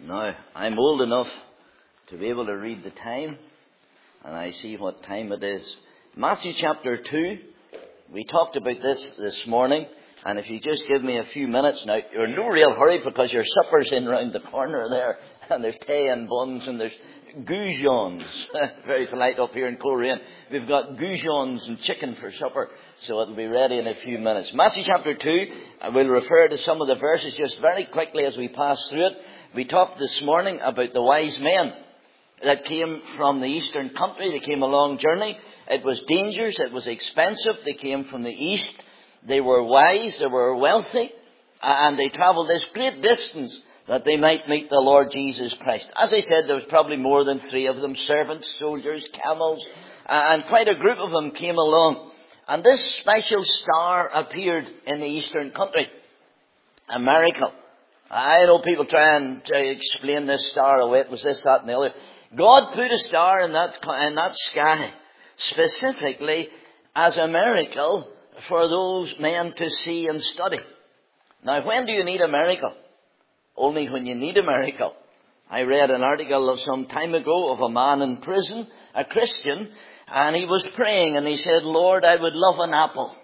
Now, I'm old enough to be able to read the time, and I see what time it is. Matthew chapter 2, we talked about this morning, and if you just give me a few minutes now, you're in no real hurry because your supper's in round the corner there, and there's tea and buns, and there's goujons. Very polite up here in Coleraine. We've got goujons and chicken for supper, so it'll be ready in a few minutes. Matthew chapter 2, I will refer to some of the verses just very quickly as we pass through it. We talked this morning about the wise men that came from the eastern country. They came a long journey. It was dangerous. It was expensive. They came from the east. They were wise. They were wealthy. And they travelled this great distance that they might meet the Lord Jesus Christ. As I said, there was probably more than 3 of them. Servants, soldiers, camels. And quite a group of them came along. And this special star appeared in the eastern country. A miracle. I know people try and explain this star away. It was this, that, and the other. God put a star in that sky specifically as a miracle for those men to see and study. Now, when do you need a miracle? Only when you need a miracle. I read an article of some time ago of a man in prison, a Christian, and he was praying and he said, Lord, I would love an apple,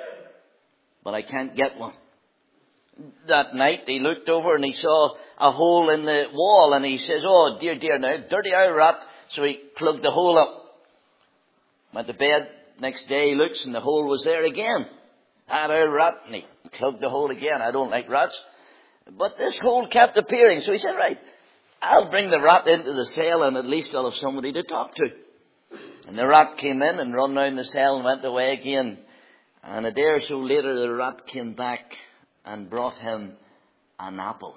but I can't get one. That night he looked over and he saw a hole in the wall and he says, oh dear, now, dirty old rat. So he plugged the hole up. Went to bed. Next day he looks and the hole was there again. That old rat. And he plugged the hole again. I don't like rats. But this hole kept appearing. So he said, right, I'll bring the rat into the cell and at least I'll have somebody to talk to. And the rat came in and run down the cell and went away again. And a day or so later the rat came back and brought him an apple.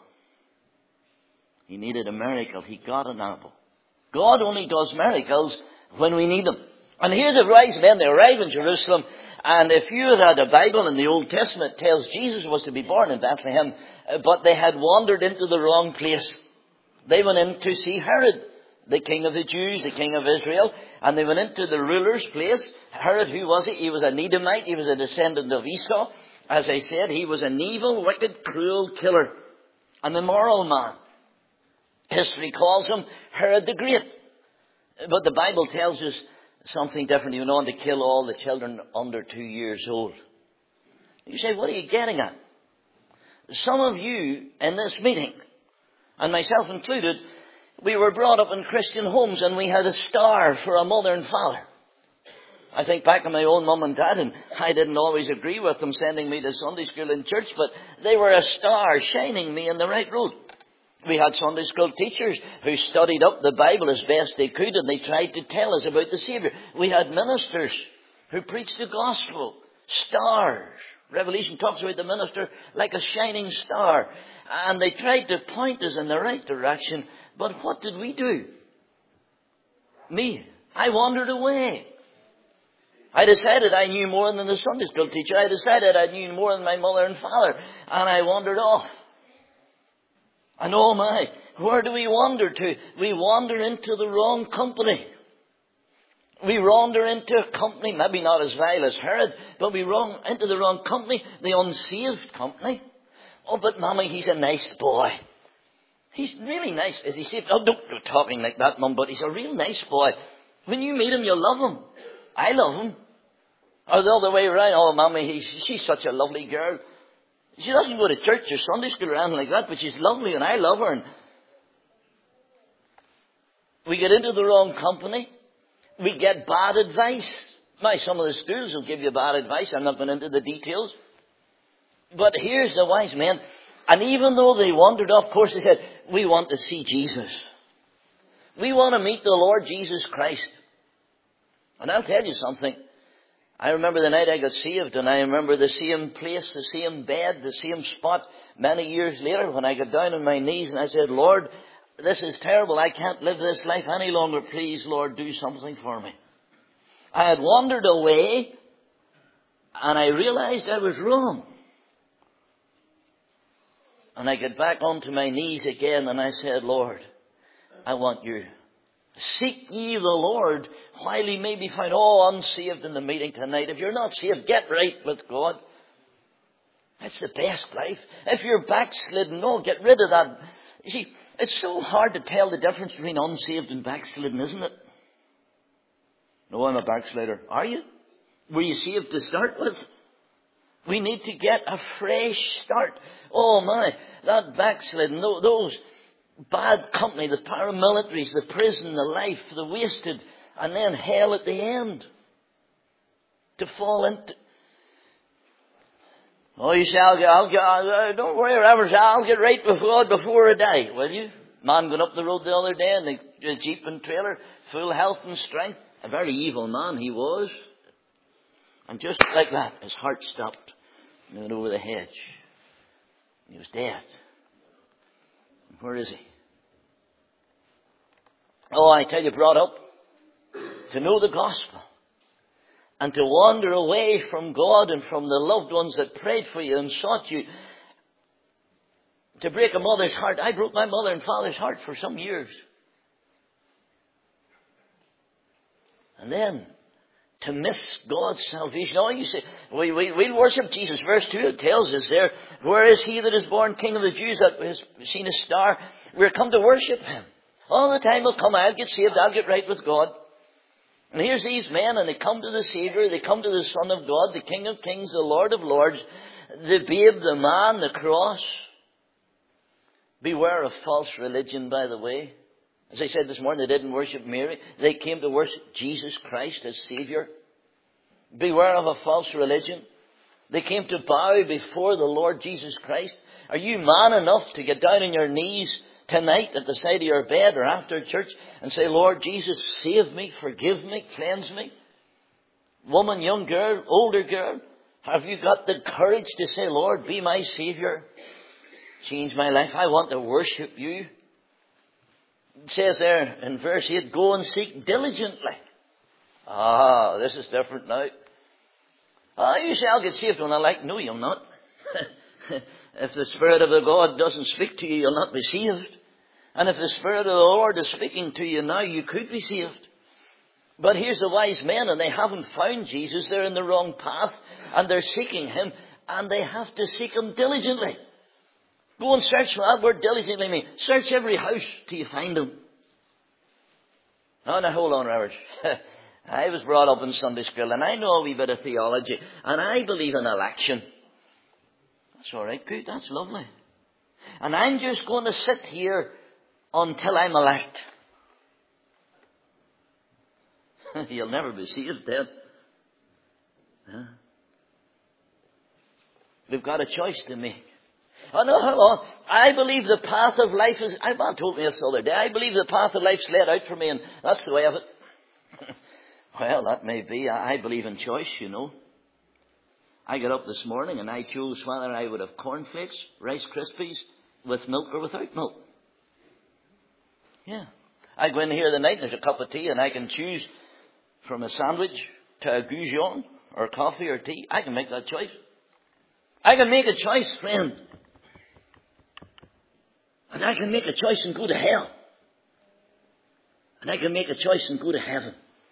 He needed a miracle. He got an apple. God only does miracles when we need them. And here the wise men, they arrive in Jerusalem, and if you had a Bible in the Old Testament, it tells Jesus was to be born in Bethlehem, but they had wandered into the wrong place. They went in to see Herod, the king of the Jews, the king of Israel, and they went into the ruler's place. Herod, who was he? He was an Edomite. He was a descendant of Esau. As I said, he was an evil, wicked, cruel killer, an immoral man. History calls him Herod the Great. But the Bible tells us something different. He went on to kill all the children under 2 years old. You say, what are you getting at? Some of you in this meeting, and myself included, we were brought up in Christian homes and we had a star for a mother and father. I think back to my own mum and dad, and I didn't always agree with them sending me to Sunday school and church, but they were a star shining me in the right road. We had Sunday school teachers who studied up the Bible as best they could, and they tried to tell us about the Saviour. We had ministers who preached the gospel. Stars. Revelation talks about the minister like a shining star. And they tried to point us in the right direction, but what did we do? Me. I wandered away. I decided I knew more than the Sunday school teacher. I decided I knew more than my mother and father. And I wandered off. And oh my, where do we wander to? We wander into the wrong company. We wander into a company, maybe not as vile as Herod, but we run into the wrong company, the unsaved company. Oh, but Mommy, he's a nice boy. He's really nice. Is he saved? Oh, don't go talking like that, Mum, but he's a real nice boy. When you meet him, you'll love him. I love him. Or the other way around, oh, Mommy, she's such a lovely girl. She doesn't go to church or Sunday school or anything like that, but she's lovely and I love her. And we get into the wrong company. We get bad advice. Now, some of the schools will give you bad advice. I'm not going into the details. But here's the wise men. And even though they wandered off course, they said, we want to see Jesus. We want to meet the Lord Jesus Christ. And I'll tell you something. I remember the night I got saved, and I remember the same place, the same bed, the same spot many years later when I got down on my knees and I said, Lord, this is terrible. I can't live this life any longer. Please, Lord, do something for me. I had wandered away and I realized I was wrong. And I got back onto my knees again and I said, Lord, I want you. Seek ye the Lord while he may be found. Oh, unsaved in the meeting tonight. If you're not saved, get right with God. That's the best life. If you're backslidden, no, get rid of that You see, it's so hard to tell the difference between unsaved and backslidden, isn't it? No, I'm a backslider. Are you? Were you saved to start with? We need to get a fresh start. Oh my, that backsliding, those bad company, the paramilitaries, the prison, the life, the wasted, and then hell at the end. To fall into. Oh, you say, don't worry, Reverend, I'll get right with God before I die, will you? Man going up the road the other day in a Jeep and trailer, full health and strength. A very evil man he was. And just like that, his heart stopped. He went over the hedge. He was dead. Where is he? Oh, I tell you, brought up to know the gospel and to wander away from God and from the loved ones that prayed for you and sought you, to break a mother's heart. I broke my mother and father's heart for some years. And then to miss God's salvation. Oh, you say, we'll worship Jesus. Verse 2, it tells us there, where is he that is born King of the Jews, that has seen a star? We're come to worship him. All the time will come, I'll get saved, I'll get right with God. And here's these men, and they come to the Savior, they come to the Son of God, the King of Kings, the Lord of Lords, the babe, the man, the cross. Beware of false religion, by the way. As I said this morning, they didn't worship Mary. They came to worship Jesus Christ as Savior. Beware of a false religion. They came to bow before the Lord Jesus Christ. Are you man enough to get down on your knees tonight at the side of your bed or after church and say, Lord Jesus, save me, forgive me, cleanse me? Woman, young girl, older girl, have you got the courage to say, Lord, be my Savior? Change my life. I want to worship you. It says there in verse 8, go and seek diligently. Ah, this is different now. You say, I'll get saved when I like. No, you'll not. If the Spirit of the God doesn't speak to you, you'll not be saved. And if the Spirit of the Lord is speaking to you now, you could be saved. But here's the wise men, and they haven't found Jesus. They're in the wrong path, and they're seeking him, and they have to seek him diligently. Go and search for that word diligently. Mean search every house till you find him. Oh, now hold on, Reverend. I was brought up in Sunday school, and I know a wee bit of theology, and I believe in election. That's all right, good, that's lovely. And I'm just going to sit here until I'm elect. You'll never be saved then. Huh? We've got a choice to make. Oh no, hold on. I believe the path of life is, my man told me this the other day, I believe the path of life's laid out for me, and that's the way of it. Well, that may be. I believe in choice, you know. I got up this morning and I chose whether I would have cornflakes, Rice Krispies, with milk or without milk. Yeah. I go in here the night and there's a cup of tea and I can choose from a sandwich to a goujon or coffee or tea. I can make that choice. I can make a choice, friend. And I can make a choice and go to hell. And I can make a choice and go to heaven.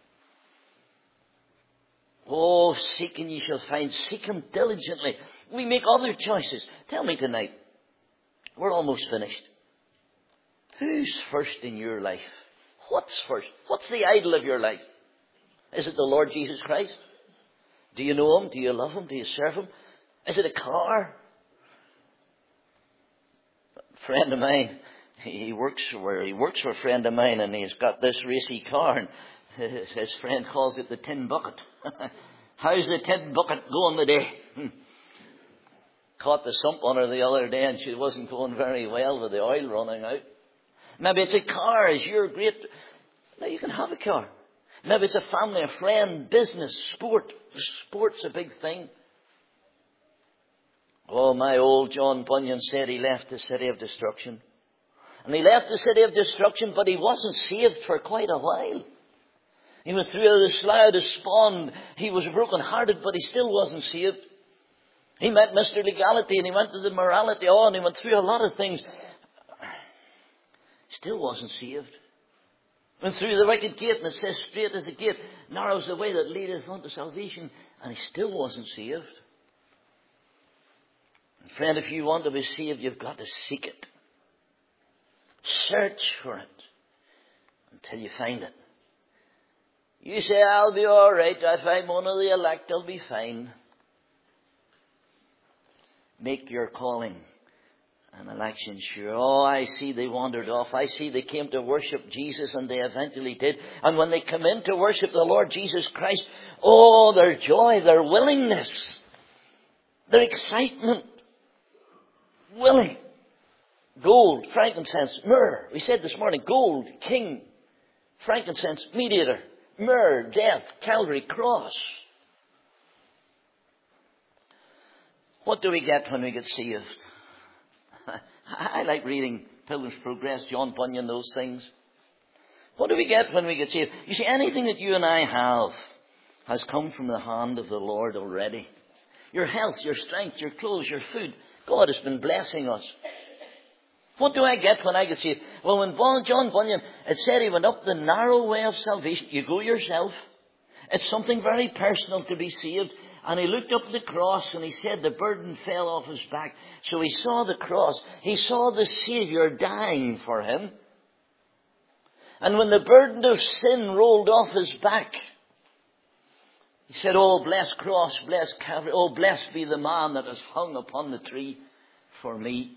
Oh, seek and ye shall find. Seek him diligently. We make other choices. Tell me tonight, we're almost finished. Who's first in your life? What's first? What's the idol of your life? Is it the Lord Jesus Christ? Do you know him? Do you love him? Do you serve him? Is it a car? A friend of mine, he works for a friend of mine, and he's got this racy car, and his friend calls it the tin bucket. How's the tin bucket going today? Caught the sump on her the other day, and she wasn't going very well with the oil running out. Maybe it's a car. Is your great... Now you can have a car. Maybe it's a family, a friend, business, sport. Sport's a big thing. Oh, my old John Bunyan said he left the city of destruction. And he left the city of destruction, but he wasn't saved for quite a while. He went through the slough of despond. He was broken-hearted, but he still wasn't saved. He met Mr. Legality, and he went to the morality. Oh, and he went through a lot of things. Still wasn't saved. Went through the wicket gate, and it says straight as a gate, narrow is the way that leadeth unto salvation, and he still wasn't saved. And friend, if you want to be saved, you've got to seek it. Search for it until you find it. You say, I'll be all right. If I'm one of the elect, I'll be fine. Make your calling and election sure. Oh, I see they wandered off. I see they came to worship Jesus, and they eventually did. And when they come in to worship the Lord Jesus Christ, oh, their joy, their willingness, their excitement, willing. Gold, frankincense, myrrh. We said this morning, gold, king, frankincense, mediator, myrrh, death, Calvary, cross. What do we get when we get saved? I like reading Pilgrim's Progress, John Bunyan, those things. What do we get when we get saved? You see, anything that you and I have has come from the hand of the Lord already. Your health, your strength, your clothes, your food. God has been blessing us. What do I get when I get saved? Well, when John Bunyan, it said he went up the narrow way of salvation. You go yourself. It's something very personal to be saved. And he looked up at the cross and he said the burden fell off his back. So he saw the cross. He saw the Saviour dying for him. And when the burden of sin rolled off his back, he said, oh, blessed cross, blessed Calvary. Oh, blessed be the man that is hung upon the tree for me.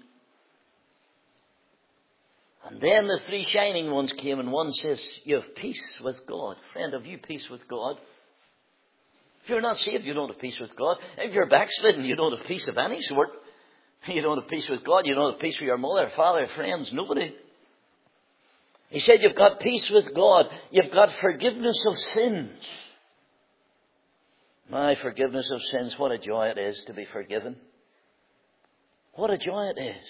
And then the three shining ones came, and one says, you have peace with God. Friend, have you peace with God? If you're not saved, you don't have peace with God. If you're backslidden, you don't have peace of any sort. You don't have peace with God. You don't have peace with your mother, father, friends, nobody. He said you've got peace with God. You've got forgiveness of sins. My forgiveness of sins, what a joy it is to be forgiven. What a joy it is.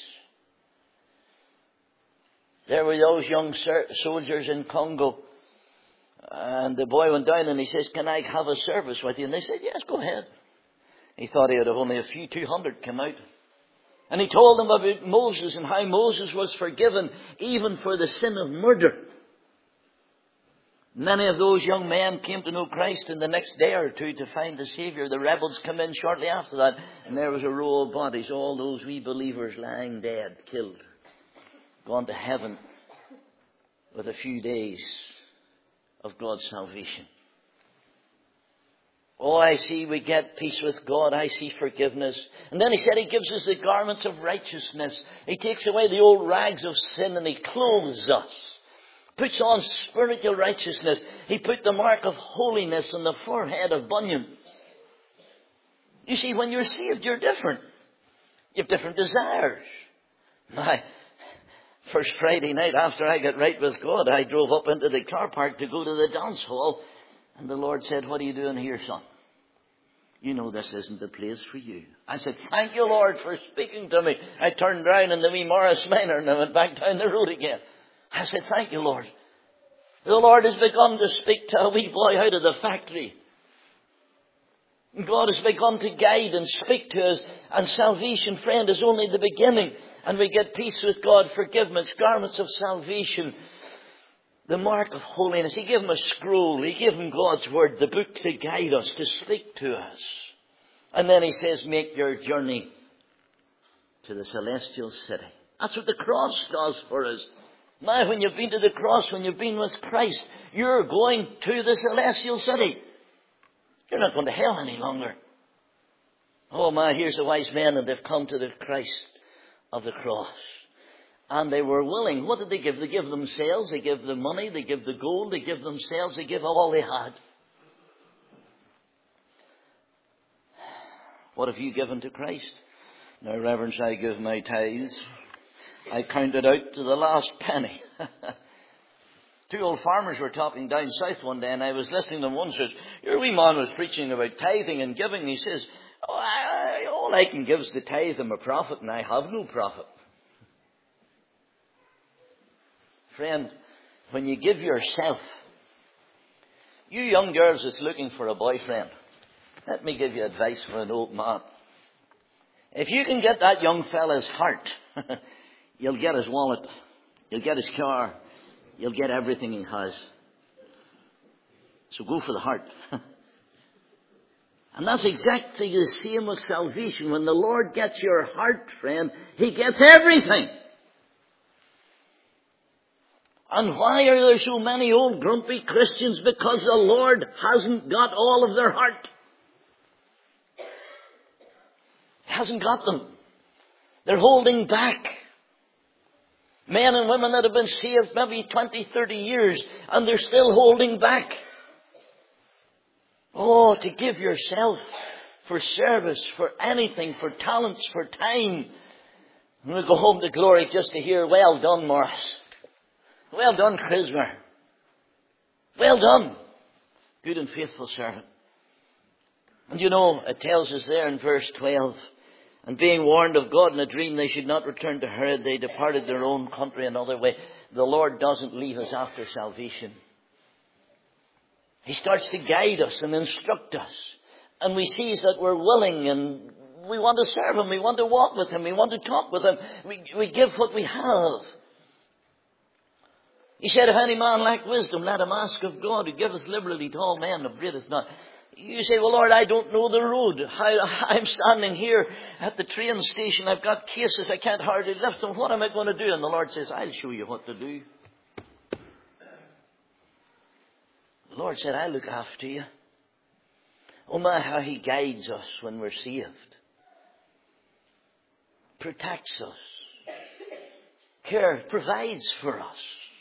There were those young soldiers in Congo. And the boy went down and he says, can I have a service with you? And they said, yes, go ahead. He thought he would have only a few, 200 come out. And he told them about Moses and how Moses was forgiven even for the sin of murder. Many of those young men came to know Christ in the next day or two to find the Saviour. The rebels come in shortly after that, and there was a row of bodies, all those wee believers lying dead, killed, gone to heaven with a few days of God's salvation. Oh, I see we get peace with God. I see forgiveness. And then he said he gives us the garments of righteousness. He takes away the old rags of sin and he clothes us. Puts on spiritual righteousness. He put the mark of holiness on the forehead of Bunyan. You see, when you're saved, you're different. You have different desires. My first Friday night after I got right with God, I drove up into the car park to go to the dance hall. And the Lord said, what are you doing here, son? You know this isn't the place for you. I said, thank you, Lord, for speaking to me. I turned round in the wee Morris Minor and I went back down the road again. I said, thank you, Lord. The Lord has begun to speak to a wee boy out of the factory. God has begun to guide and speak to us. And salvation, friend, is only the beginning. And we get peace with God, forgiveness, garments of salvation, the mark of holiness. He gave him a scroll. He gave him God's word, the book to guide us, to speak to us. And then he says, make your journey to the celestial city. That's what the cross does for us. Now, when you've been to the cross, when you've been with Christ, you're going to the celestial city. You're not going to hell any longer. Oh my, here's the wise men, and they've come to the Christ of the cross. And they were willing. What did they give? They give themselves, they give the money, they give the gold, they give themselves, they give all they had. What have you given to Christ? Now, Reverend, I give my tithes. I counted out to the last penny. Two old farmers were talking down south one day, and I was listening to them. One says, your wee man was preaching about tithing and giving. He says, all I can give is the tithe and my profit, and I have no profit. Friend, when you give yourself, you young girls that's looking for a boyfriend, let me give you advice for an old man. If you can get that young fella's heart, you'll get his wallet, you'll get his car, you'll get everything he has. So go for the heart. And that's exactly the same with salvation. When the Lord gets your heart, friend, He gets everything. And why are there so many old grumpy Christians? Because the Lord hasn't got all of their heart. He hasn't got them. They're holding back. Men and women that have been saved maybe 20, 30 years, and they're still holding back. Oh, to give yourself for service, for anything, for talents, for time. And we go home to glory just to hear, well done, Morris. Well done, Crismer. Well done, good and faithful servant. And you know, it tells us there in verse 12, and being warned of God in a dream they should not return to Herod, they departed their own country another way. The Lord doesn't leave us after salvation. He starts to guide us and instruct us. And we see that we're willing and we want to serve Him. We want to walk with Him. We want to talk with Him. We give what we have. He said, if any man lack wisdom, let him ask of God, who giveth liberally to all men, upbraideth not. You say, well, Lord, I don't know the road. I'm standing here at the train station. I've got cases. I can't hardly lift them. What am I going to do? And the Lord says, I'll show you what to do. The Lord said, I'll look after you. Oh my, how He guides us when we're saved. Protects us. Provides for us.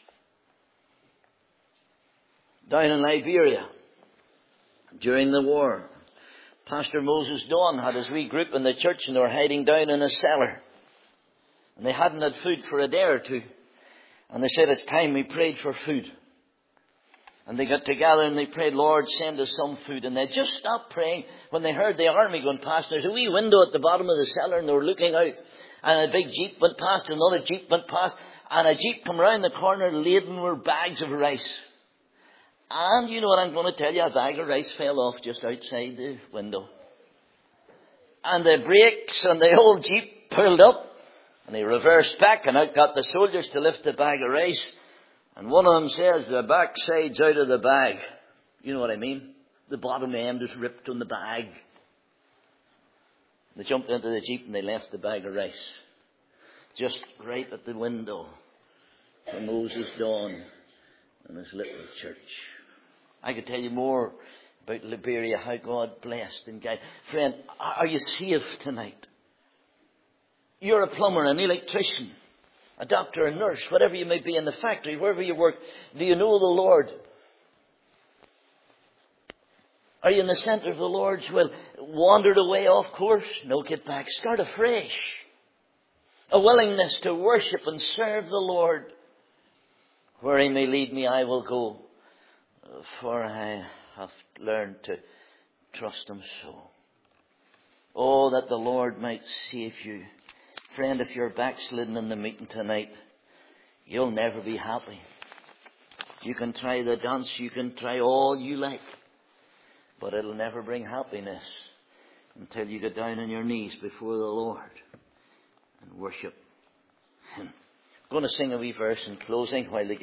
Down in Liberia, during the war, Pastor Moses Dawn had his wee group in the church, and they were hiding down in a cellar. And they hadn't had food for a day or two. And they said, it's time we prayed for food. And they got together and they prayed, Lord, send us some food. And they just stopped praying when they heard the army going past. There's a wee window at the bottom of the cellar, and they were looking out. And a big jeep went past, another jeep went past. And a jeep come round the corner laden with bags of rice. And you know what I'm going to tell you? A bag of rice fell off just outside the window. And the brakes and the old jeep pulled up. And they reversed back, and out got the soldiers to lift the bag of rice. And one of them says, the back side's out of the bag. You know what I mean? The bottom end is ripped on the bag. They jumped into the jeep and they left the bag of rice. Just right at the window for Moses Dawn and his little church. I could tell you more about Liberia, how God blessed and guided. Friend, are you saved tonight? You're a plumber, an electrician, a doctor, a nurse, whatever you may be in the factory, wherever you work. Do you know the Lord? Are you in the centre of the Lord's will? Wandered away off course? No, get back. Start afresh. A willingness to worship and serve the Lord. Where He may lead me, I will go. For I have learned to trust Him so. Oh, that the Lord might save you. Friend, if you're backslidden in the meeting tonight, you'll never be happy. You can try the dance, you can try all you like, but it'll never bring happiness until you get down on your knees before the Lord and worship Him. I'm going to sing a wee verse in closing while they